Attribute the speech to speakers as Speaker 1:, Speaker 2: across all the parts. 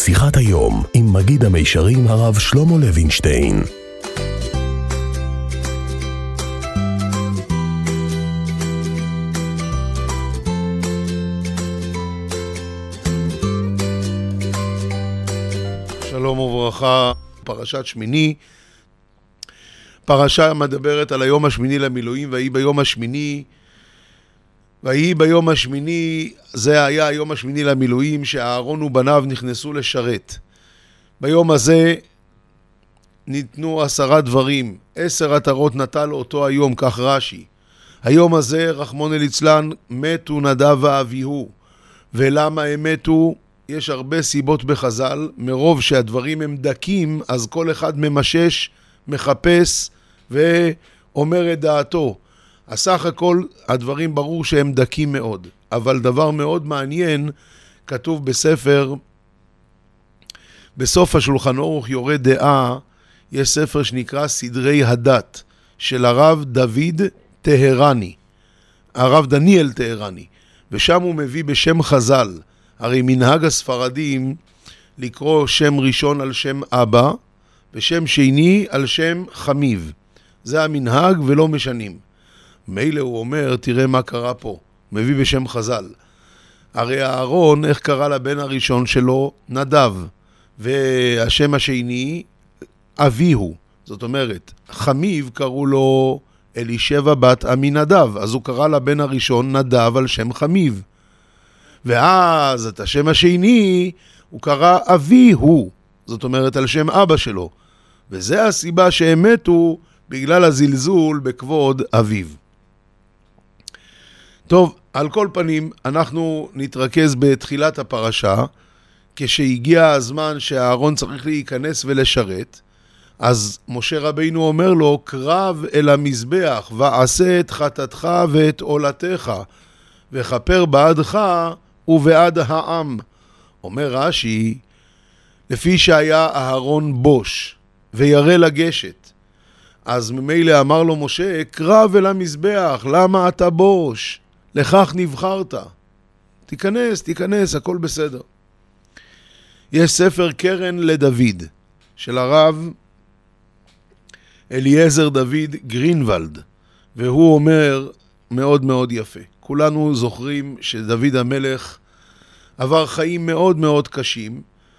Speaker 1: שיחת היום עם מגיד המישרים הרב שלמה לוינשטיין.
Speaker 2: שלום וברכה, פרשת שמיני. פרשה מדברת על היום השמיני למילואים, ויהי ביום השמיני, זה היה היום השמיני למילואים, שאהרון ובניו נכנסו לשרת. ביום הזה ניתנו 10 דברים, 10 עטרות נטל אותו היום, כך רש"י. היום הזה, רחמנא ליצלן, מתו נדב ואביהו. ולמה הם מתו? יש הרבה סיבות בחז"ל, מרוב שהדברים הם דקים, אז כל אחד ממשש, מחפש ואומר את דעתו. הסך הכל הדברים ברור שהם דקים מאוד, אבל דבר מאוד מעניין, כתוב בסוף השולחן ערוך יורה דעה, יש ספר שנקרא סדרי הדת, של הרב דוד טהרני, הרב דניאל טהרני, ושם הוא מביא בשם חז"ל, הרי מנהג הספרדים לקרוא שם ראשון על שם אבא, ושם שני על שם חמיב. זה המנהג ולא משנים. מילא הוא אומר, תראה מה קרה פה. מביא בשם חז"ל. הרי אהרון, איך קרא לבן הראשון שלו? נדב. והשם השני, אביהו. זאת אומרת, חמיב קראו לו אלישבע בת עמינדב. אז הוא קרא לבן הראשון נדב על שם חמיב. ואז את השם השני הוא קרא אביהו, זאת אומרת על שם אבא שלו. וזה הסיבה שהם מתו בגלל הזלזול בכבוד אביו. טוב, על כל פנים אנחנו נתרכז בתחילת הפרשה, כשהגיע הזמן שהאהרון צריך להיכנס ולשרת, אז משה רבינו אומר לו, קרב אל המזבח ועשה את חטאתך ואת עולתך, וכפר בעדך ובעד העם. אומר רש"י, לפי שהיה אהרון בוש וירא לגשת, אז ממילא אמר לו משה, קרב אל המזבח, למה אתה בוש? לכך נבחרת. תיכנס, הכל בסדר. יש ספר קרן לדוד של הרב אליעזר דוד גרינוולד, והוא אומר מאוד מאוד יפה. כולנו זוכרים שדוד המלך עבר חיים מאוד מאוד קשים,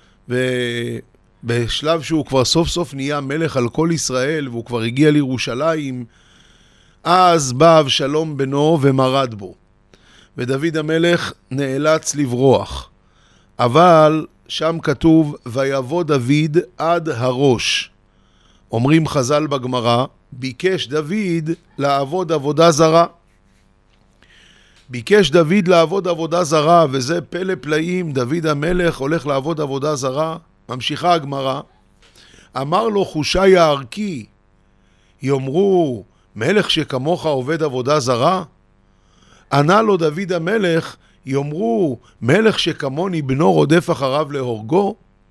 Speaker 2: ובשלב שהוא כבר סוף סוף נהיה מלך על כל ישראל, והוא כבר הגיע לירושלים, אז בא אבשלום בנו ומרד בו. ודוד המלך נאלץ לברוח. אבל שם כתוב, ויבוא דוד עד הראש. אומרים חז"ל בגמרא, ביקש דוד לעבוד עבודה זרה. ביקש דוד לעבוד עבודה זרה, וזה פלא פלאים, דוד המלך הולך לעבוד עבודה זרה. ממשיכה הגמרא, אמר לו חושי הערכי, יאמרו, מלך שכמוך עובד עבודה זרה? ענה לו דוד המלך, יאמרו, מלך שכמוני בנו רודף אחריו להורגו?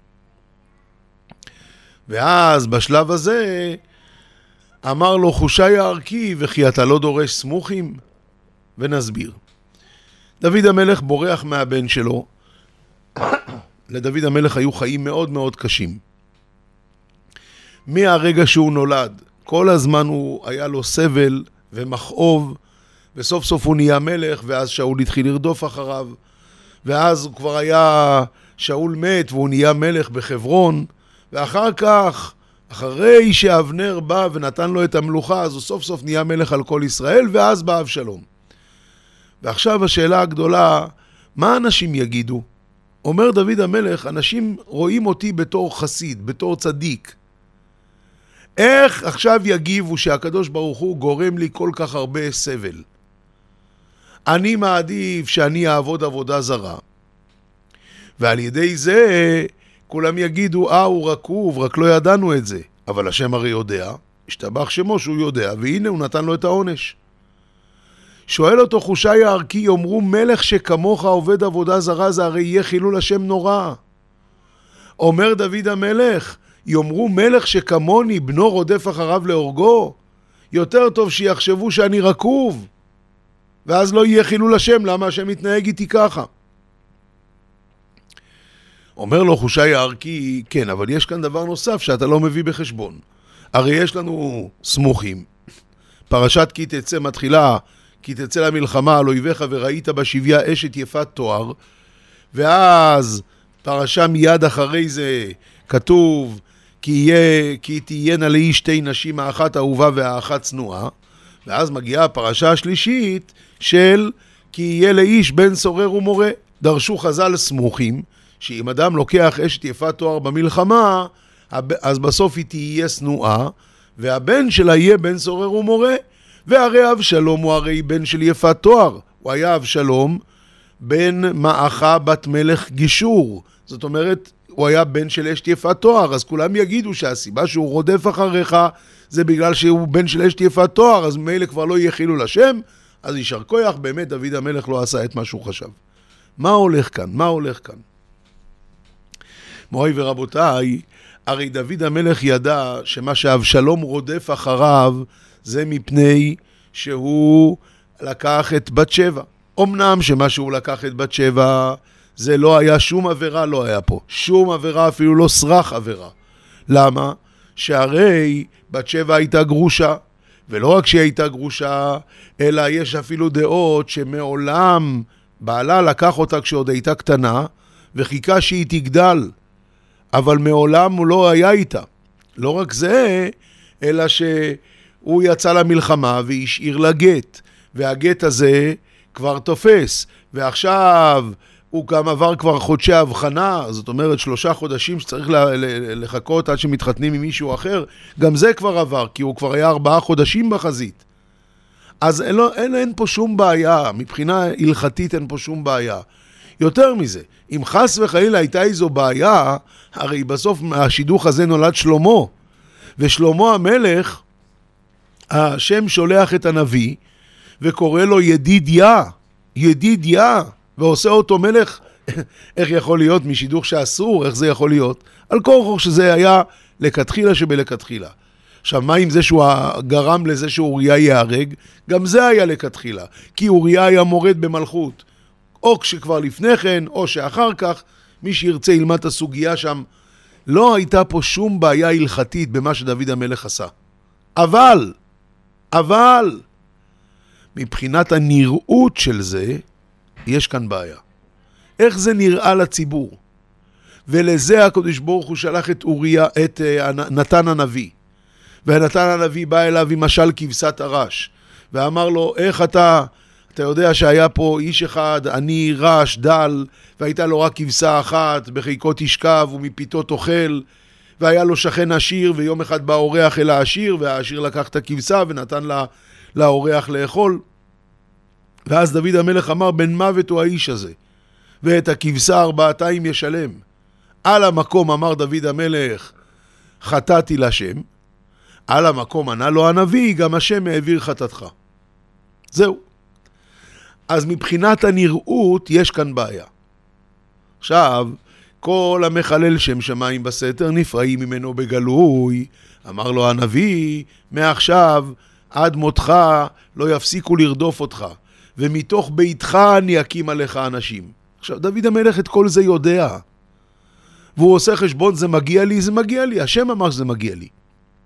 Speaker 2: ואז בשלב הזה אמר לו חושי הערכי, וכי אתה לא דורש סמוכים? ונסביר. דוד המלך בורח מהבן שלו. לדוד המלך היו חיים מאוד מאוד קשים. מהרגע שהוא נולד, כל הזמן הוא היה לו סבל ומכאוב, וסוף סוף הוא נהיה מלך, ואז שאול התחיל לרדוף אחריו, ואז הוא כבר היה, שאול מת והוא נהיה מלך בחברון, ואחר כך, אחרי שאבנר בא ונתן לו את המלוכה, אז הוא סוף סוף נהיה מלך על כל ישראל, ואז בא אבשלום. ועכשיו השאלה הגדולה, מה אנשים יגידו? אומר דוד המלך, אנשים רואים אותי בתור חסיד, בתור צדיק. איך עכשיו יגיבו שהקדוש ברוך הוא גורם לי כל כך הרבה סבל? אני מעדיף שאני אעבוד עבודה זרה. ועל ידי זה כולם יגידו, הוא רקוב, רק לא ידענו את זה. אבל השם הרי יודע, השתבח שמו שהוא יודע, והנה הוא נתן לו את העונש. שואל אותו חושי הערכי, יאמרו מלך שכמוך עובד עבודה זרה, זה הרי יהיה חילול השם נורא. אומר דוד המלך, יאמרו מלך שכמוני בנו רודף אחריו להורגו, יותר טוב שיחשבו שאני רקוב, ואז לא יהיה חילול השם, למה השם מתנהג איתי ככה? אומר לו חושי הערכי, כן, אבל יש כאן דבר נוסף שאתה לא מביא בחשבון. הרי יש לנו סמוכים. פרשת כי תצא מתחילה, כי תצא למלחמה על אויביך וראית בשביה אשת יפת תואר, ואז פרשה מיד אחרי זה כתוב, כי תהיינה לאיש שתי נשים, האחת אהובה והאחת צנועה, ואז מגיעה הפרשה השלישית של כי יהיה לאיש בן סורר ומורה. דרשו חז"ל סמוכים, שאם אדם לוקח אשת יפת תואר במלחמה, אז בסוף היא תהיה שנואה, והבן שלה יהיה בן סורר ומורה. והרי אבשלום הוא הרי בן של יפת תואר, הוא היה אבשלום בן מאחה בת מלך גישור, זאת אומרת הוא היה בן של אשת יפת תואר, אז כולם יגידו שהסיבה שהוא רודף אחריך זה בגלל שהוא בן של אשת יפת תואר, אז ממילא כבר לא יהיה חילול השם. אז יישר כוח, באמת דוד המלך לא עשה את מה שהוא חשב. מה הולך כאן? מה הולך כאן? מוריי ורבותיי, הרי דוד המלך ידע שמה שאבשלום רודף אחריו זה מפני שהוא לקח את בת שבע. אמנם שמה שהוא לקח את בת שבע זה לא היה שום עבירה, לא היה פה שום עבירה, אפילו לא סרח עבירה. למה? שהרי בת שבע הייתה גרושה, ולא רק שהיא הייתה גרושה, אלא יש אפילו דעות שמעולם בעלה לקח אותה כשעוד הייתה קטנה, וחיכה שהיא תגדל, אבל מעולם הוא לא היה איתה. לא רק זה, אלא שהוא יצא למלחמה והשאיר לה גט, והגט הזה כבר תופס, ועכשיו הוא גם עבר כבר חודשי הבחנה, זאת אומרת 3 חודשים שצריך לחכות עד שמתחתנים עם מישהו אחר, גם זה כבר עבר, כי הוא כבר היה 4 חודשים בחזית. אז אין פה שום בעיה, מבחינה הלכתית אין פה שום בעיה. יותר מזה, אם חס וחלילה הייתה איזו בעיה, הרי בסוף השידוך הזה נולד שלמה, ושלמה המלך, השם שולח את הנביא, וקורא לו ידידיה, ועושה אותו מלך. איך יכול להיות משידוך שאסור? איך זה יכול להיות? על כורחו שזה היה לכתחילה שבלכתחילה. עכשיו, מה אם זה שהוא גרם לזה שאוריה יהרג? גם זה היה לכתחילה, כי אוריה היה מורד במלכות. או כשכבר לפני כן, או שאחר כך, מי שירצה ילמד את הסוגיה שם. לא הייתה פה שום בעיה הלכתית במה שדוד המלך עשה. אבל, מבחינת הנראות של זה, יש כאן בעיה. איך זה נראה לציבור? ולזה הקדוש ברוך הוא שלח את נתן הנביא. ונתן הנביא בא אליו עם משל כבשת הרש, ואמר לו, איך אתה יודע שהיה פה איש אחד, עני, רש, דל, והייתה לו רק כבשה אחת, בחיקו תשכב ומפיתו תאכל, והיה לו שכן עשיר, ויום אחד בא אורח אל העשיר, והעשיר לקח את הכבשה ונתן לאורח לאכול. ואז דוד המלך אמר, בן מוות הוא האיש הזה, ואת הכבשה 4 ישלם. על המקום אמר דוד המלך, חטאתי לשם. על המקום ענה לו הנביא, גם השם העביר חטאתך. זהו. אז מבחינת הנראות יש כאן בעיה. עכשיו, כל המחלל שם שמיים בסתר נפרעים ממנו בגלוי. אמר לו הנביא, מעכשיו עד מותך לא יפסיקו לרדוף אותך, ומתוך ביתך אני אקים עליך אנשים. עכשיו, דוד המלך את כל זה יודע, והוא עושה חשבון, זה מגיע לי, זה מגיע לי, השם אמר שזה מגיע לי.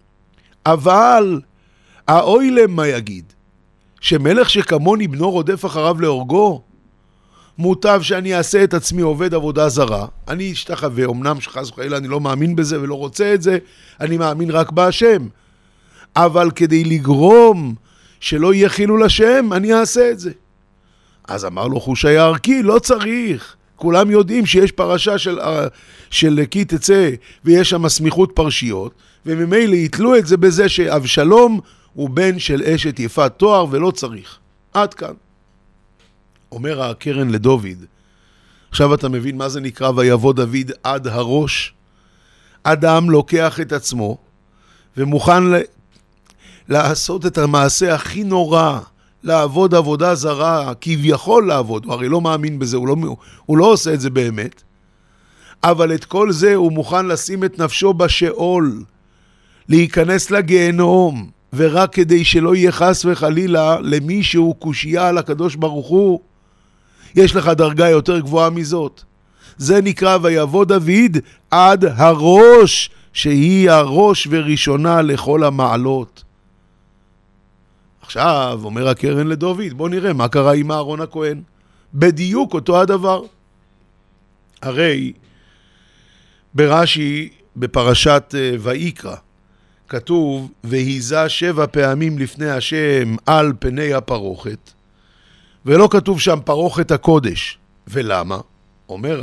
Speaker 2: אבל האוילם מה יגיד? שמלך שכמוני בנו רודף אחריו להורגו? מוטב שאני אעשה את עצמי עובד עבודה זרה, אני אשתחווה, אמנם שחס וחלילה אני לא מאמין בזה ולא רוצה את זה, אני מאמין רק בהשם, אבל כדי לגרום שלא יהיה חילול השם, אני אעשה את זה. אז אמר לו חושי הערכי, לא צריך, כולם יודעים שיש פרשה של כי תצא, ויש שם סמיכות פרשיות, וממילא יתלו את זה בזה שאבשלום הוא בן של אשת יפת תואר, ולא צריך. עד כאן. אומר הקרן לדוד, עכשיו אתה מבין מה זה נקרא ויבוא דוד עד הראש? אדם לוקח את עצמו, ומוכן לעשות את המעשה הכי נורא, לעבוד עבודה זרה, כביכול לעבוד, הוא הרי לא מאמין בזה, הוא לא עושה את זה באמת, אבל את כל זה הוא מוכן לשים את נפשו בשאול, להיכנס לגיהנום, ורק כדי שלא יהיה חס וחלילה למישהו קושייה על הקדוש ברוך הוא. יש לך דרגה יותר גבוהה מזאת. זה נקרא ויבוא דוד עד הראש, שהיא הראש וראשונה לכל המעלות. עכשיו אומר הקרן לדוד, בוא נראה מה קרה עם אהרון הכהן. בדיוק אותו הדבר. הרי ברש"י בפרשת ויקרא כתוב והיזה 7 פעמים לפני השם על פני הפרוכת, ולא כתוב שם פרוכת הקודש. ולמה? אומר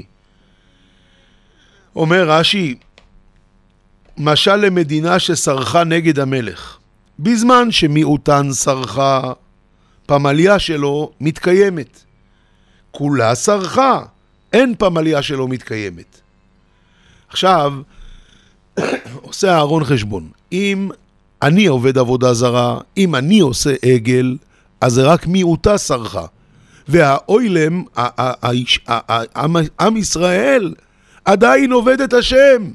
Speaker 2: רש"י משל למדינה ששרחה נגד המלך, בזמן שמיעוטן שרחה, פמליה שלו מתקיימת. כולה שרחה, אין פמליה שלו מתקיימת. עכשיו עושה אהרון חשבון, אם אני עובד עבודה זרה, אם אני עושה עגל, אז זה רק מיעוטה שרחה. והאוילם, עם ישראל, עדיין עובד את השם.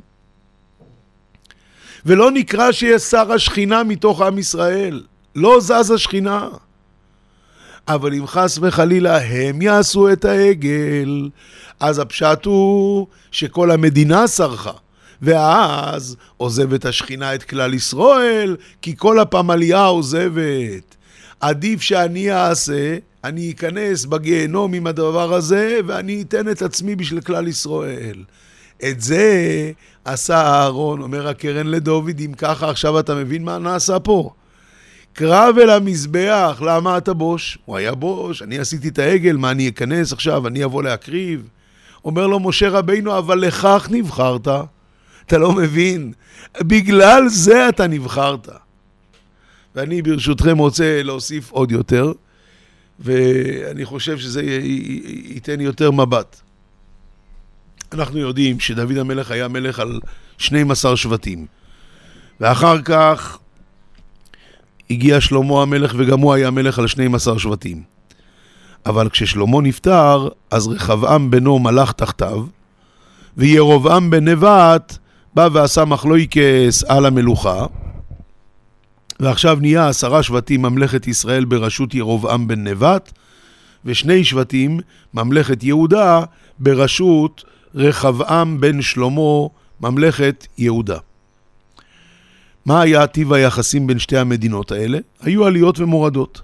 Speaker 2: ולא נקרא שיש שר השכינה מתוך עם ישראל. לא זז השכינה. אבל אם חס וחלילה הם יעשו את העגל, אז הפשט הוא שכל המדינה שרחה. ואז עוזבת השכינה את כלל ישראל, כי כל הפמליה עוזבת. עדיף שאני אעשה, אני אכנס בגיהנום עם הדבר הזה, ואני אתן את עצמי בשביל כלל ישראל. את זה עשה אהרון, אומר הקרן לדוד, אם ככה עכשיו אתה מבין מה נעשה פה. קרב אל המזבח, למה אתה בוש? הוא היה בוש, אני עשיתי את העגל, מה אני אכנס עכשיו, אני אבוא להקריב? אומר לו משה רבינו, אבל לכך נבחרת. אתה לא מבין, בגלל זה אתה נבחרת. ואני ברשותכם רוצה להוסיף עוד יותר, ואני חושב שזה ייתן יותר מבט. אנחנו יודעים שדוד המלך היה מלך על 12 שבטים, ואחר כך הגיע שלמה המלך וגם הוא היה מלך על 12 שבטים. אבל כששלמה נפטר, אז רחבעם בנו מלך תחתיו, וירבעם בן נבט בא ועשה מחלוקת על המלוכה, ועכשיו נהיה 10 שבטים ממלכת ישראל בראשות ירבעם בן נבט, ו2 שבטים ממלכת יהודה בראשות רחבעם בן שלמה ממלכת יהודה. מה היה טיב היחסים בין שתי המדינות האלה? היו עליות ומורדות.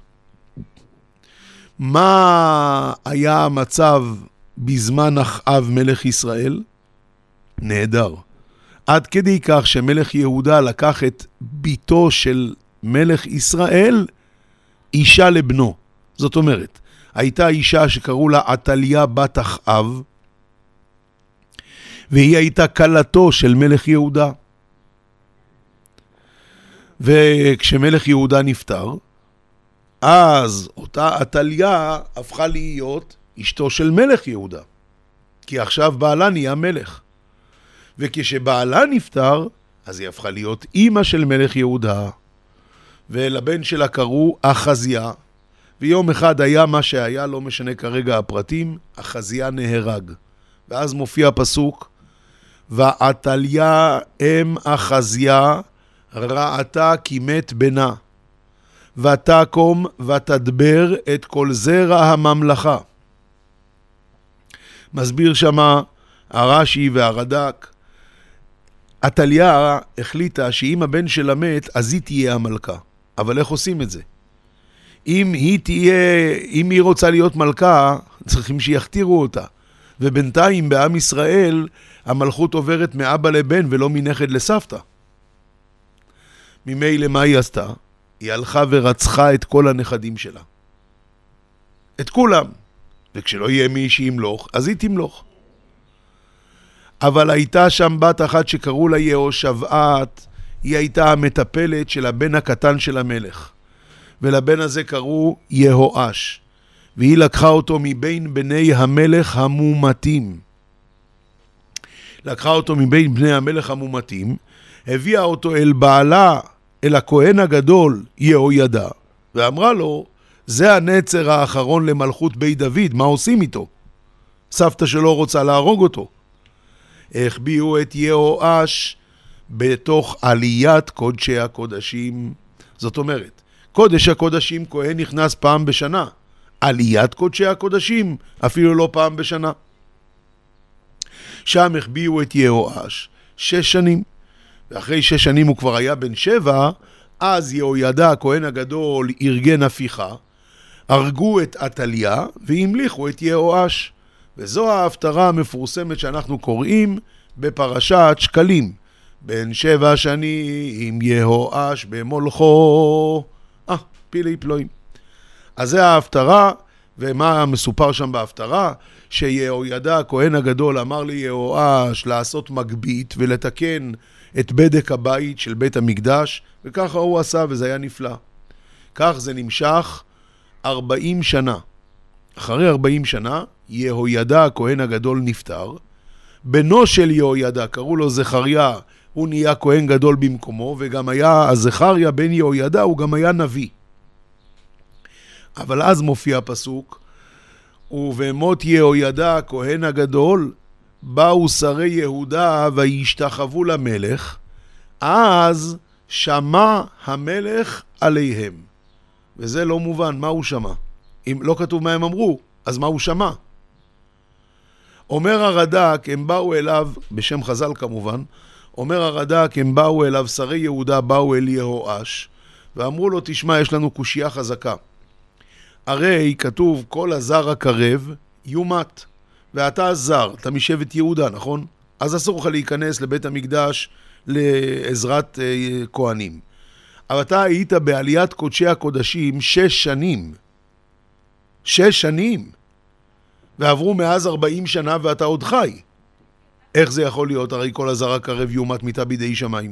Speaker 2: מה היה המצב בזמן אחאב מלך ישראל? נהדר. עד כדי כך שמלך יהודה לקח את ביתו של מלך ישראל, אישה לבנו. זאת אומרת, הייתה אישה שקראו לה עתליה בת אחאב, והיא הייתה כלתו של מלך יהודה. וכשמלך יהודה נפטר, אז אותה עתליה הפכה להיות אשתו של מלך יהודה, כי עכשיו בעלה נהיה מלך. וכשבעלה נפטר, אז היא הפכה להיות אמא של מלך יהודה, ולבן שלה קראו אחזיה, ויום אחד היה מה שהיה, לא משנה כרגע הפרטים, אחזיה נהרג. ואז מופיע פסוק, ועתליה אם אחזיה ראתה כי מת בנה, ותקום ותדבר את כל זרע הממלכה. מסביר שמה הרש"י והרד"ק, עתליה החליטה שאם הבן שלה מת, אז היא תהיה המלכה. אבל איך עושים את זה? אם היא רוצה להיות מלכה, צריכים שיכתירו אותה. ובינתיים בעם ישראל המלכות עוברת מאבא לבן ולא מנכד לסבתא. ממילא מה היא עשתה? היא הלכה ורצחה את כל הנכדים שלה. את כולם. וכשלא יהיה מי שימלוך, אז היא תמלוך. אבל הייתה שם בת אחת שקראו לה יהושבעת, היא הייתה המטפלת של הבן הקטן של המלך. ולבן הזה קראו יהואש. והיא לקחה אותו מבין בני המלך המומתים. לקחה אותו מבין בני המלך המומתים, הביאה אותו אל בעלה, אל הכהן הגדול יהוידע, ואמרה לו, זה הנצר האחרון למלכות בית דוד, מה עושים איתו? סבתא שלו רוצה להרוג אותו. החביאו את יהואש בתוך עליית קודשי הקודשים. זאת אומרת, קודש הקודשים כהן נכנס פעם בשנה, עליית קודשי הקודשים אפילו לא פעם בשנה. שם החביאו את יהואש 6 שנים, ואחרי 6 שנים הוא כבר היה בן 7, אז יהוידע הכהן הגדול ארגן הפיכה, הרגו את עתליה והמליכו את יהואש. וזו ההפטרה המפורסמת שאנחנו קוראים בפרשת שקלים. בן 7 שנים יהואש במולכו. פילי פלואים. אז זה ההפטרה, ומה מסופר שם בהפטרה? שיהוידע הכהן הגדול אמר ליהואש לעשות מגבית ולתקן את בדק הבית של בית המקדש, וככה הוא עשה, וזה היה נפלא. כך זה נמשך 40 שנה. אחרי 40 שנה, יהוידע הכהן הגדול נפטר. בנו של יהוידע, קראו לו זכריה, הוא נהיה כהן גדול במקומו, וגם היה, הזכריה בן יהוידע, הוא גם היה נביא. אבל אז מופיע פסוק, ובמות יהוידע הכהן הגדול, באו שרי יהודה וישתחוו למלך, אז שמע המלך עליהם. וזה לא מובן, מה הוא שמע? אם לא כתוב מה הם אמרו, אז מה הוא שמע? אומר הרד"ק, הם באו אליו, בשם חז"ל כמובן, אומר הרד"ק, הם באו אליו, שרי יהודה באו אל יהואש, ואמרו לו, תשמע, יש לנו קושייה חזקה. הרי כתוב, כל הזר הקרב יומת, ואתה זר, אתה משבט יהודה, נכון? אז אסור לך להיכנס לבית המקדש לעזרת כהנים. אבל אתה היית בעליית קודשי הקודשים 6 שנים. 6 שנים. ועברו מאז 40 שנה ואתה עוד חי. איך זה יכול להיות? הרי כל הזר הקרב יומת מיתה בידי שמיים.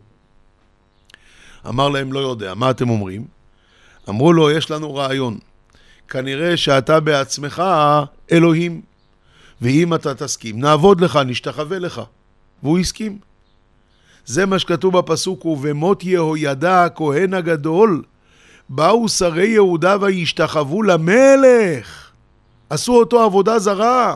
Speaker 2: אמר להם, לא יודע. מה אתם אומרים? אמרו לו, יש לנו רעיון. כנראה שאתה בעצמך אלוהים. ואם אתה תסכים, נעבוד לך, נשתחווה לך. והוא הסכים. זה מה שכתוב בפסוק, ובמות יהוידע הכהן הגדול, באו שרי יהודה וישתחוו למלך. עשו אותו עבודה זרה.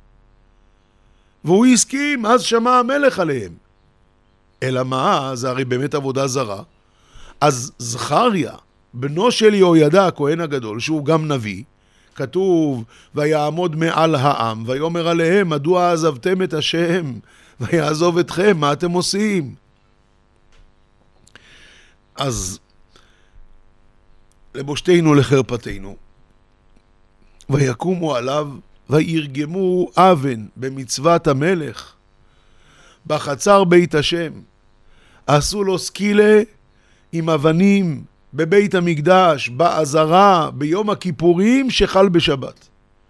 Speaker 2: והוא הסכים, אז שמע המלך עליהם. אלא מה? זה הרי באמת עבודה זרה. אז זכריה, בנו של יהוידע הכהן הגדול, שהוא גם נביא, כתוב, ויעמוד מעל העם, ויאמר עליהם, מדוע עזבתם את השם, ויעזוב אתכם, מה אתם עושים? אז לבושתנו לחרפתנו, ויקומו עליו, וירגמו אבן במצוות המלך, בחצר בית השם, עשו לו סקילה עם אבנים, בבית המקדש, בעזרה, ביום הכיפורים שחל בשבת.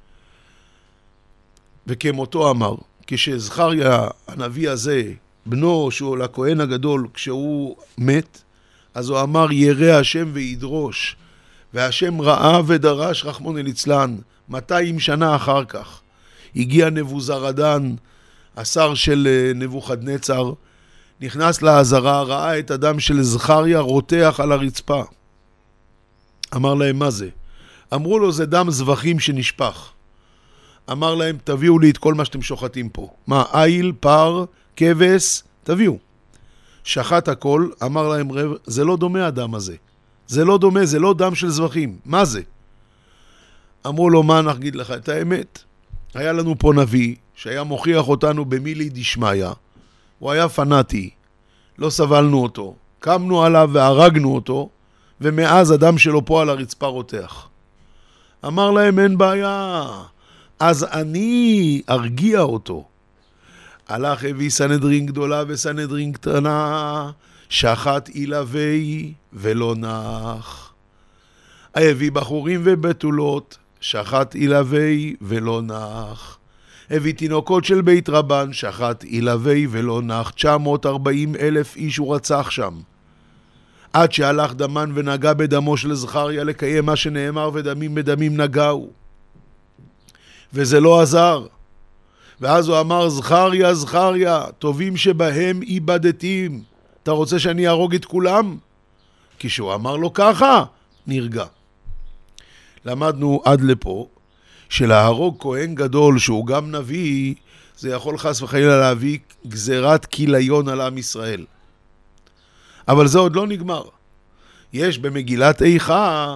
Speaker 2: וכמותו אמר, כשזכריה הנביא הזה, בנו שהוא לכהן הגדול, כשהוא מת, אז הוא אמר ירא השם וידרוש, והשם ראה ודרש רחמון ליצלן. 200 שנה אחר כך הגיע נבוזרדן, השר של נבוכדנצר, נכנס לעזרה, ראה את הדם של זכריה רותח על הרצפה. אמר להם, מה זה? אמרו לו, זה דם זבחים שנשפך. אמר להם, תביאו לי את כל מה שאתם שוחטים פה. מה, איל, פר, כבש, תביאו. שחט הכל, אמר להם, רב, זה לא דומה הדם הזה. זה לא דומה, זה לא דם של זבחים. מה זה? אמרו לו, מה נגיד לך את האמת? היה לנו פה נביא שהיה מוכיח אותנו במילי דשמיא. הוא היה פנאטי, לא סבלנו אותו. קמנו עליו והרגנו אותו, ומאז הדם שלו פה על הרצפה רותח. אמר להם, אין בעיה, אז אני ארגיע אותו. הלך הביא סנהדרין גדולה וסנהדרין קטנה, שחט אילבי ולא נח. הביא בחורים ובתולות, שחט אילבי ולא נח. הביא תינוקות של בית רבן, שחט אילבי ולא נח. 940,000 איש הוא רצח שם. עד שהלך דמן ונגע בדמו של זכריה לקיים מה שנאמר, ודמים בדמים נגעו. וזה לא עזר. ואז הוא אמר, זכריה, זכריה, טובים שבהם איבדתים. אתה רוצה שאני ארוג את כולם? כשהוא אמר לו ככה, נרגע. למדנו עד לפה, שלהרוג כהן גדול שהוא גם נביא, זה יכול חס וחלילה להביא גזירת כיליון על עם ישראל. אבל זה עוד לא נגמר. יש במגילת איכה,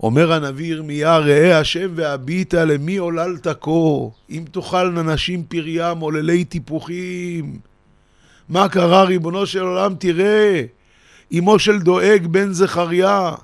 Speaker 2: אומר הנביא ירמיה, ראה השם והביטה למי עוללת כה, אם תאכלנה נשים פריים עוללי טיפוחים. מה קרה ריבונו של עולם? תראה, אמו של דואג בן זכריה,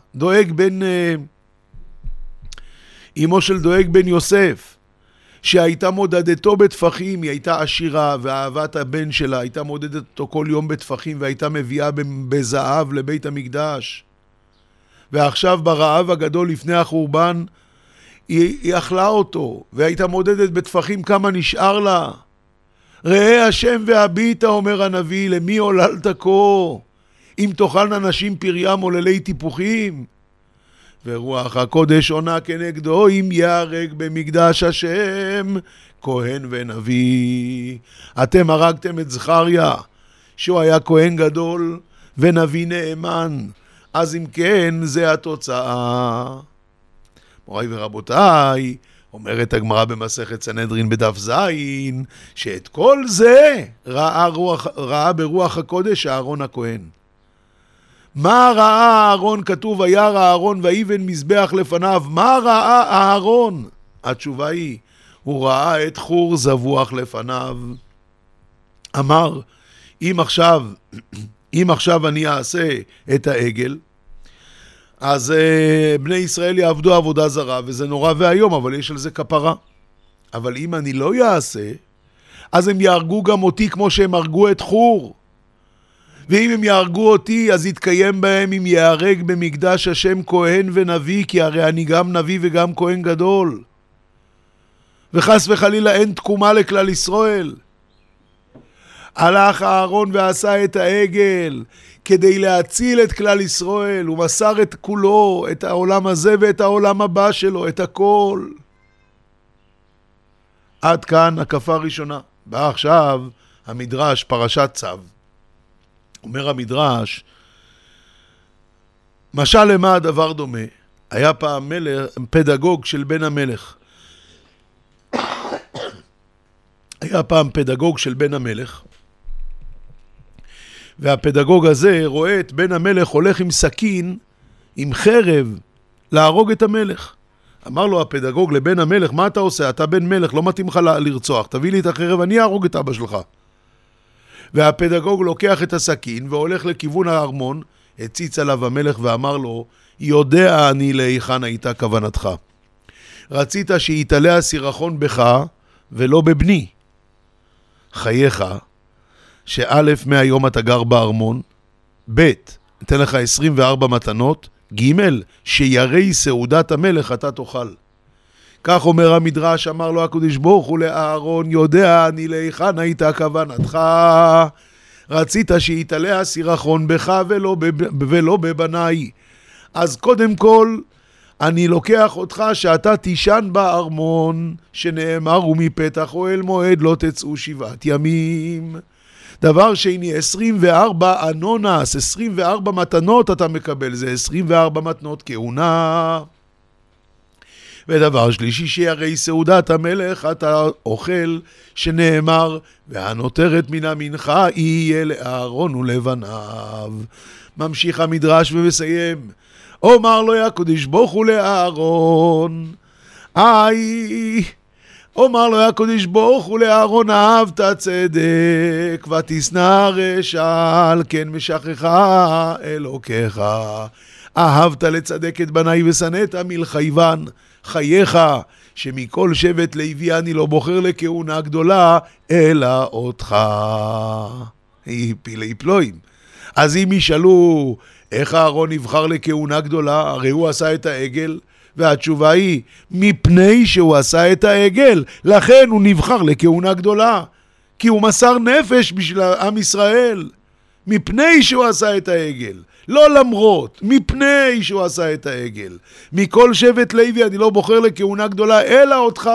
Speaker 2: אמו של דואג בן יוסף, שהייתה מודדתו בתפחים, היא הייתה עשירה, ואהבת הבן שלה הייתה מודדת אותו כל יום בתפחים, והייתה מביאה בזהב לבית המקדש. ועכשיו ברעב הגדול לפני החורבן, היא אכלה אותו, והייתה מודדת בתפחים כמה נשאר לה. ראה השם והביטה, אומר הנביא, למי עוללת כה? אם תאכלנה נשים פריים עוללי טיפוחים. ורוח הקודש עונה כנגדו, אם יהרג במקדש השם כהן ונביא. אתם הרגתם את זכריה, שהוא היה כהן גדול ונביא נאמן. אז אם כן, זה התוצאה. מוריי ורבותיי, אומרת הגמרא במסכת סנהדרין בדף זין, שאת כל זה ראה ברוח הקודש אהרון הכהן. מה ראה אהרון? כתוב וירא אהרון ויבן מזבח לפניו. מה ראה אהרון? התשובה היא, הוא ראה את חור זבוח לפניו. אמר, אם עכשיו אני אעשה את העגל, אז בני ישראל יעבדו עבודה זרה, וזה נורא והיום, אבל יש על זה כפרה. אבל אם אני לא יעשה, אז הם יהרגו גם אותי כמו שהם הרגו את חור. ואם הם יהרגו אותי, אז יתקיים בהם אם יהרג במקדש השם כהן ונביא, כי הרי אני גם נביא וגם כהן גדול. וחס וחלילה אין תקומה לכלל ישראל. הלך אהרון ועשה את העגל כדי להציל את כלל ישראל. הוא מסר את כולו, את העולם הזה ואת העולם הבא שלו, את הכל. עד כאן הקפה ראשונה. בא עכשיו המדרש, פרשת צו. אומר המדרש, משל למה הדבר דומה? היה פעם פדגוג של בן המלך. והפדגוג הזה רואה את בן המלך הולך עם סכין, עם חרב, להרוג את המלך. אמר לו הפדגוג לבן המלך, מה אתה עושה? אתה בן מלך, לא מתאים לך לרצוח, תביא לי את החרב, אני אהרוג את אבא שלך. והפדגוג לוקח את הסכין והולך לכיוון הארמון, הציץ עליו המלך ואמר לו, יודע אני להיכן הייתה כוונתך. רצית שיתעלה הסירחון בך ולא בבני. חייך, שא' מהיום אתה גר בארמון, ב' נתן לך 24 מתנות, ג' שירי סעודת המלך אתה תאכל. כך אומר המדרש, אמר לו הקדוש ברוך הוא לאהרון, יודע אני להיכן הייתה כוונתך. רצית שיתעלה הסירחון בך ולא בבניי. אז קודם כל, אני לוקח אותך שאתה תישן בארמון, שנאמר ומפתח אוהל מועד לא תצאו 7 ימים. דבר שני, 24 אנונס, 24 מתנות אתה מקבל, זה 24 מתנות כהונה. ודבר שלישי, שירי סעודת המלך אתה אוכל, שנאמר, והנותרת מן המנחה יהיה לאהרון ולבניו. ממשיך המדרש ומסיים, אומר לו הקדוש ברוך הוא לאהרון, אומר לו הקדוש ברוך הוא לאהרון, אהבת צדק ותשנא רשע, על כן משכחה אלוקיך. אהבת לצדק את בניי ושנאת מלחייבן. חייך שמכל שבט לוי אני לא בוחר לכהונה גדולה אלא אותך. פילי פלואים. אז אם ישאלו איך אהרון נבחר לכהונה גדולה, הרי הוא עשה את העגל, והתשובה היא מפני שהוא עשה את העגל, לכן הוא נבחר לכהונה גדולה, כי הוא מסר נפש בשביל עם ישראל. מפני שהוא עשה את העגל, לא למרות, מפני שהוא עשה את העגל. מכל שבט לוי אני לא בוחר לכהונה גדולה אלא אותך.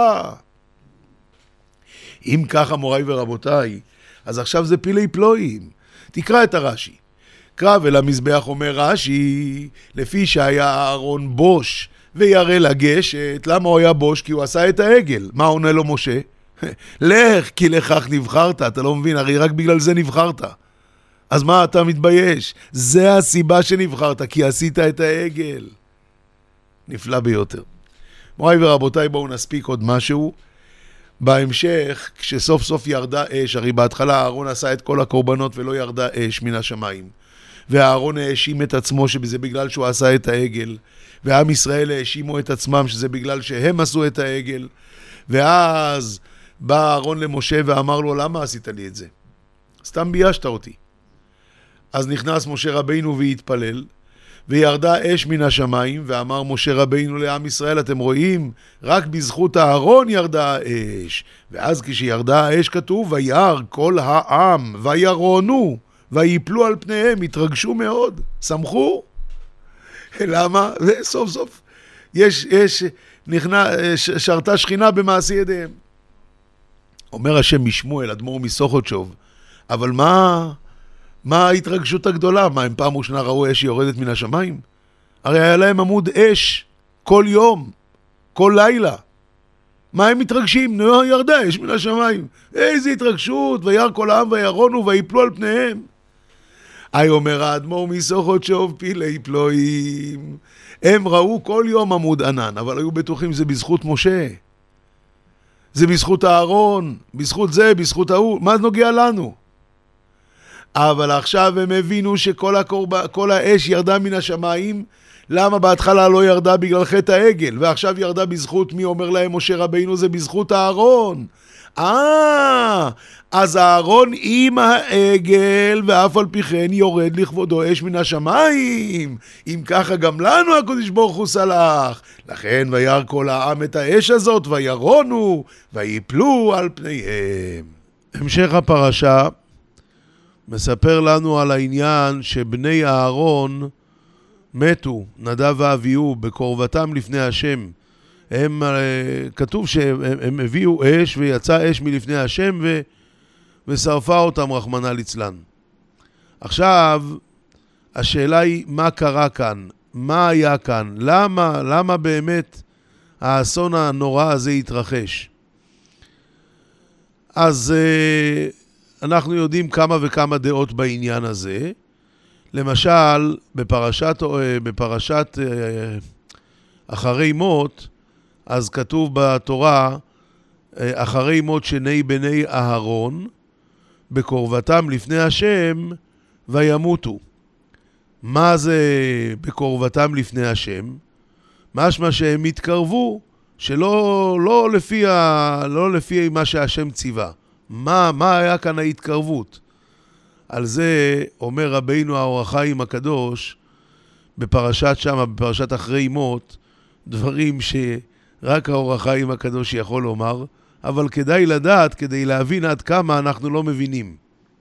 Speaker 2: אם ככה מוריי ורבותיי, אז עכשיו זה פילי פלואים. תקרא את הרש"י. קרב אל המזבח, אומר רש"י, לפי שהיה אהרון בוש וירא לגשת. למה הוא היה בוש? כי הוא עשה את העגל. מה עונה לו משה? לך, כי לכך נבחרת. אתה לא מבין, הרי רק בגלל זה נבחרת. אז מה אתה מתבייש? זה הסיבה שנבחרת, כי עשית את העגל. נפלא ביותר. מוריי ורבותיי, בואו נספיק עוד משהו. בהמשך, כשסוף סוף ירדה אש, הרי בהתחלה אהרון עשה את כל הקורבנות ולא ירדה אש מן השמיים. והאהרון האשים את עצמו שזה בגלל שהוא עשה את העגל. ועם ישראל האשימו את עצמם שזה בגלל שהם עשו את העגל. ואז בא אהרון למשה ואמר לו, למה עשית לי את זה? סתם ביישת אותי. אז נכנס משה רבינו והתפלל, וירדה אש מן השמיים, ואמר משה רבינו לעם ישראל, אתם רואים? רק בזכות אהרון ירדה האש. ואז כשירדה האש כתוב, וירא כל העם, וירונו, ויפלו על פניהם, התרגשו מאוד, שמחו. למה? וסוף סוף שרתה שכינה במעשי ידיהם. אומר השם משמואל, אדמו"ר מסוכותשוב, אבל מה ההתרגשות הגדולה? מה, הם פעם ראשונה ראו אש יורדת מן השמיים? הרי היה להם עמוד אש כל יום, כל לילה. מה הם מתרגשים? ירדה אש מן השמיים. איזה התרגשות, וירא כל העם וירונו ויפלו על פניהם. אומר האדמו"ר מסוכותשוב, פילי פלואים. הם ראו כל יום עמוד ענן, אבל היו בטוחים זה בזכות משה. זה בזכות אהרון, בזכות זה, בזכות ההוא. מה נוגע לנו? אבל עכשיו הם הבינו שכל האש ירדה מן השמיים. למה בהתחלה לא ירדה? בגלל חטא העגל, ועכשיו ירדה בזכות מי? אומר להם משה רבינו, זה בזכות אהרון. אז אהרון עם העגל, ואף על פי כן יורד לכבודו אש מן השמיים. אם ככה גם לנו הקדוש ברוך הוא סלח. לכן וירא כל העם את האש הזאת, וירונו, ויפלו על פניהם. המשך הפרשה מספר לנו על העניין שבני אהרון מתו, נדב ואביהו, בקרבתם לפני השם. כתוב שהם הביאו אש ויצא אש מלפני השם ושרפה אותם רחמנא ליצלן. עכשיו השאלה היא מה קרה כאן? מה היה כאן? למה באמת האסון הנורא הזה התרחש? אז אנחנו יודעים כמה וכמה דעות בעניין הזה. למשל, בפרשת אחרי מות, אז כתוב בתורה, אחרי מות שני בני אהרון, בקרבתם לפני השם, וימותו. מה זה בקרבתם לפני השם? משמע שהם התקרבו, שלא לפי מה שהשם ציווה. מה היה כאן ההתקרבות? על זה אומר רבינו האור החיים הקדוש, בפרשת אחרי מות, דברים שרק האור החיים הקדוש יכול לומר, אבל כדאי לדעת, כדי להבין עד כמה אנחנו לא מבינים.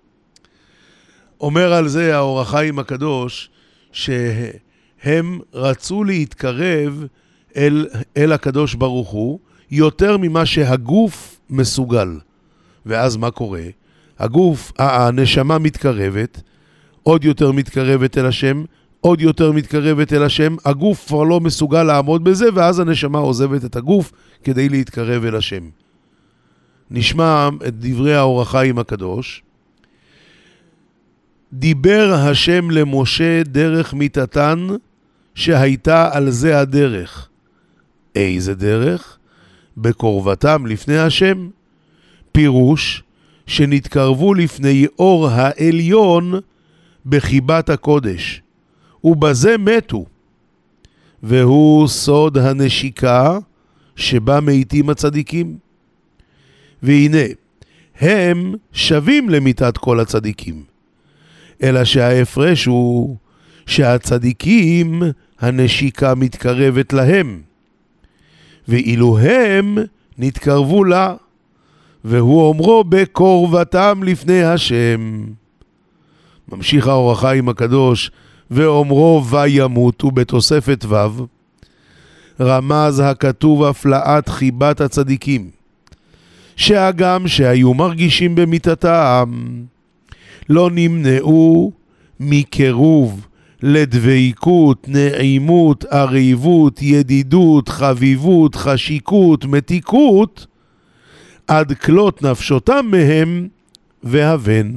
Speaker 2: אומר על זה האור החיים הקדוש, שהם רצו להתקרב אל הקדוש ברוך הוא, יותר ממה שהגוף מסוגל. ואז מה קורה? הנשמה מתקרבת, עוד יותר מתקרבת אל השם, עוד יותר מתקרבת אל השם, הגוף כבר לא מסוגל לעמוד בזה, ואז הנשמה עוזבת את הגוף כדי להתקרב אל השם. נשמע את דברי האור החיים הקדוש. דיבר השם למשה דרך מיתתן שהייתה על זה הדרך. איזה דרך? בקרבתם לפני השם. פירוש שנתקרבו לפני אור העליון בחיבת הקודש, ובזה מתו. והוא סוד הנשיקה שבה מתים הצדיקים. והנה, הם שווים למיתת כל הצדיקים. אלא שההפרש הוא שהצדיקים הנשיקה מתקרבת להם. ואילו הם נתקרבו לה. והוא אומרו בקרבתם לפני השם. ממשיך האור החיים הקדוש, ואומרו וימותו בתוספת ו', רמז הכתוב הפלאת חיבת הצדיקים, שהגם שהיו מרגישים במיתתם, לא נמנעו מקירוב לדביקות, נעימות, עריבות, ידידות, חביבות, חשיקות, מתיקות, עד כלות נפשותם מהם והבן.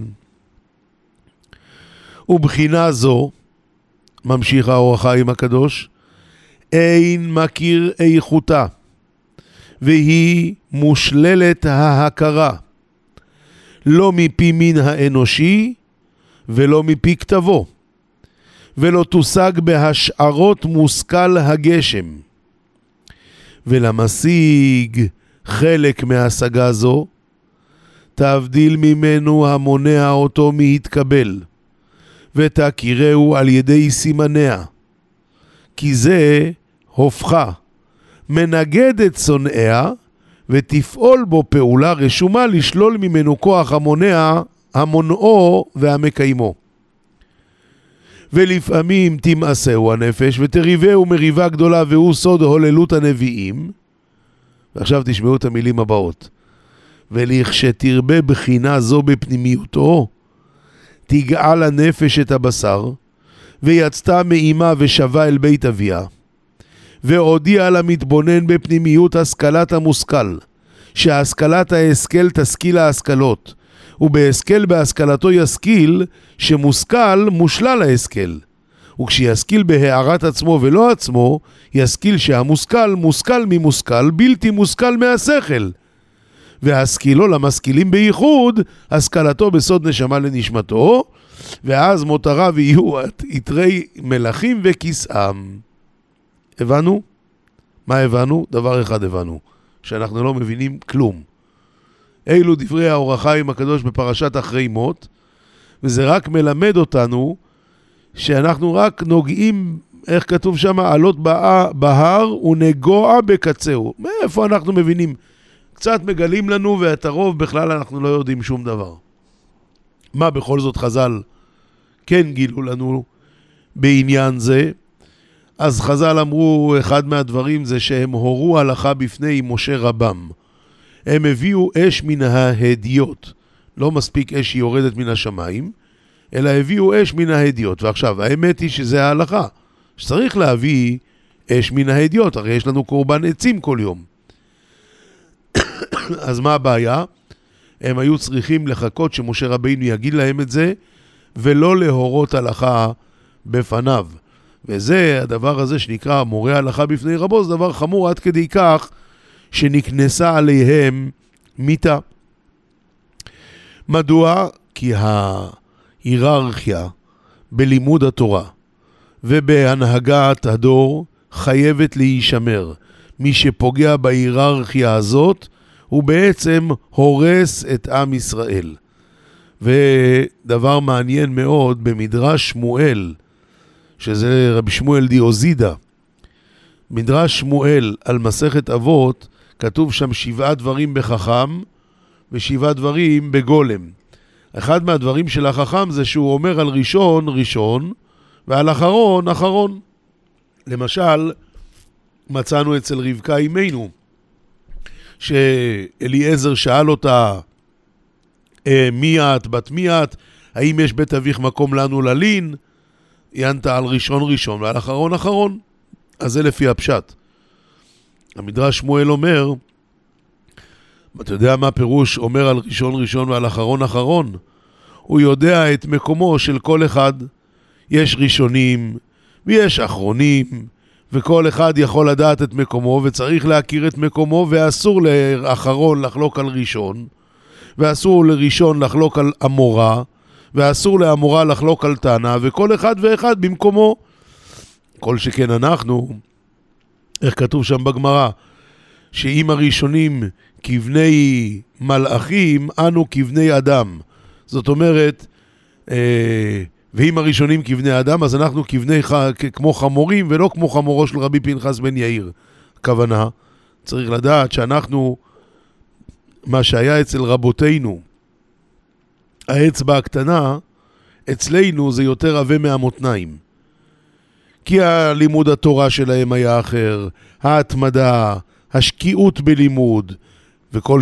Speaker 2: ובחינה זו, ממשיך האור החיים הקדוש, אין מכיר איכותה, והיא מושללת ההכרה, לא מפי מין האנושי ולא מפי כתבו, ולא תושג בהשערות מושכל הגשם. ולמשיג חלק מהשגה זו, תבדיל ממנו המונע אותו מהתקבל, ותכירהו על ידי סימניה, כי זה הופכה, מנגד את שונאיה, ותפעול בו פעולה רשומה לשלול ממנו כוח המונעו והמקיימו. ולפעמים תמאסהו הנפש, ותריבהו מריבה גדולה, והוא סוד הוללות הנביאים. ועכשיו תשמעו את המילים הבאות. ולכשתרבה בחינה זו בפנימיותו, תגעל הנפש את הבשר, ויצתה מאימה ושבה אל בית אביה, והודיע למתבונן בפנימיות השכלת המושכל, שהשכלת ההשכל תשכיל ההשכלות, ובהשכל בהשכלתו ישכיל שמושכל מושלל ההשכל, וכשישכיל בהערת עצמו ולא עצמו, ישכיל שהמושכל מושכל ממושכל, בלתי מושכל מהשכל, והשכילו למשכילים בייחוד, השכלתו בסוד נשמה לנשמתו, ואז מותריו יהיו יתרי מלכים וכיסאם. הבנו? מה הבנו? דבר אחד הבנו, שאנחנו לא מבינים כלום. אילו דברי האור החיים הקדוש בפרשת אחרי מות, וזה רק מלמד אותנו שאנחנו רק נוגעים, איך כתוב שם, עלות בהר ונגוע בקצהו. מאיפה אנחנו מבינים? קצת מגלים לנו, ואת הרוב בכלל אנחנו לא יודעים שום דבר. מה בכל זאת חז"ל כן גילו לנו בעניין זה? אז חז"ל אמרו, אחד מהדברים זה שהם הורו הלכה בפני משה רבם. הם הביאו אש מן ההדיות. לא מספיק אש שהיא יורדת מן השמיים, אלא הביאו אש מן ההדיות. ועכשיו, האמת היא שזה ההלכה, שצריך להביא אש מן ההדיות, הרי יש לנו קורבן עצים כל יום. אז מה הבעיה? הם היו צריכים לחכות שמשה רבינו יגיד להם את זה, ולא להורות הלכה בפניו. וזה הדבר הזה שנקרא מורה הלכה בפני רבו, זה דבר חמור עד כדי כך שנכנסה עליהם מיתה. מדוע? כי ההיררכיה בלימוד התורה ובהנהגת הדור חייבת להישמר. מי שפוגע בהיררכיה הזאת הוא בעצם הורס את עם ישראל. ודבר מעניין מאוד במדרש שמואל, שזה רבי שמואל דיוזידה, מדרש שמואל על מסכת אבות, כתוב שם 7 דברים בחכם ו7 דברים בגולם. אחד מהדברים של החכם זה שהוא אומר על ראשון ראשון ועל אחרון אחרון. למשל, מצאנו אצל רבקה אמנו שאליעזר שאל אותה, מי את, בת מי את, האם יש בית אביך מקום לנו ללין? היא ענתה על ראשון ראשון ועל אחרון אחרון. אז זה לפי הפשט. המדרש שמואל אומר, אתה יודע מה פירוש אומר על ראשון ראשון ועל אחרון אחרון? הוא יודע את מקומו של כל אחד. יש ראשונים ויש אחרונים, וכל אחד יכול לדעת את מקומו, וצריך להכיר את מקומו, ואסור לאחרון לחלוק על ראשון, ואסור לראשון לחלוק על אמורה, ואסור לאמורה לחלוק על תנא, וכל אחד ואחד במקומו. כל שכן אנחנו, איך כתוב שם בגמרא, שאם הראשונים כבני מלאכים, אנו כבני אדם. זאת אומרת, ואם הראשונים כבני אדם, אז אנחנו כמו חמורים, ולא כמו חמורו של רבי פנחס בן יאיר. הכוונה, צריך לדעת שאנחנו, מה שהיה אצל רבותינו, האצבע הקטנה, אצלנו זה יותר עבה מהמותניים. כי הלימוד התורה שלהם היה אחר, ההתמדה, השקיעות בלימוד, וכל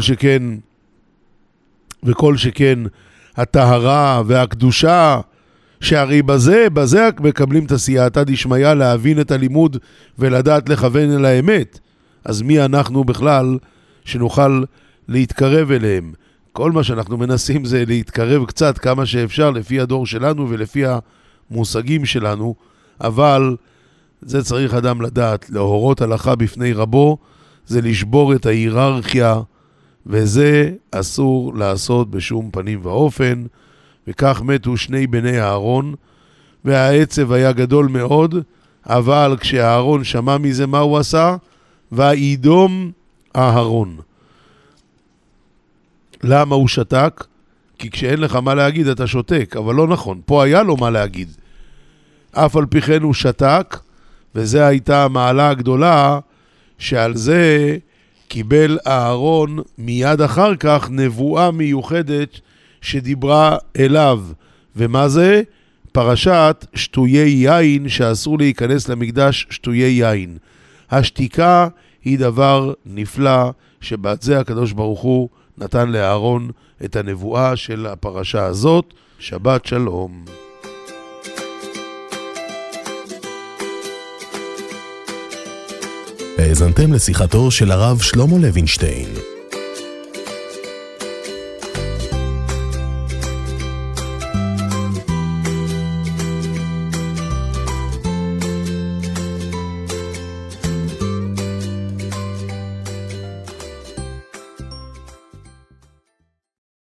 Speaker 2: שכן הטהרה והקדושה, שהרי בזה מקבלים את הסייעתא דשמיא להבין את הלימוד ולדעת לכוון אל האמת. אז מי אנחנו בכלל שנוכל להתקרב אליהם? כל מה שאנחנו מנסים זה להתקרב קצת כמה שאפשר לפי הדור שלנו ולפי המושגים שלנו, אבל זה צריך אדם לדעת, להורות הלכה בפני רבו, זה לשבור את ההיררכיה, וזה אסור לעשות בשום פנים ואופן, וכך מתו שני בני אהרון, והעצב היה גדול מאוד, אבל כשאהרון שמע מזה מה הוא עשה, וידום אהרון. למה הוא שתק? כי כשאין לך מה להגיד אתה שותק, אבל לא נכון, פה היה לו מה להגיד. אף על פי כן הוא שתק, וזה הייתה המעלה הגדולה, שעל זה קיבל אהרון מיד אחר כך נבואה מיוחדת שדיברה אליו. ומה זה? פרשת שטויי יין, שאסור להיכנס למקדש שטויי יין. השתיקה היא דבר נפלא, שבעד זה הקדוש ברוך הוא נתן לאהרון את הנבואה של הפרשה הזאת. שבת שלום.
Speaker 1: האזנתם לשיחתו של הרב שלמה לוינשטיין.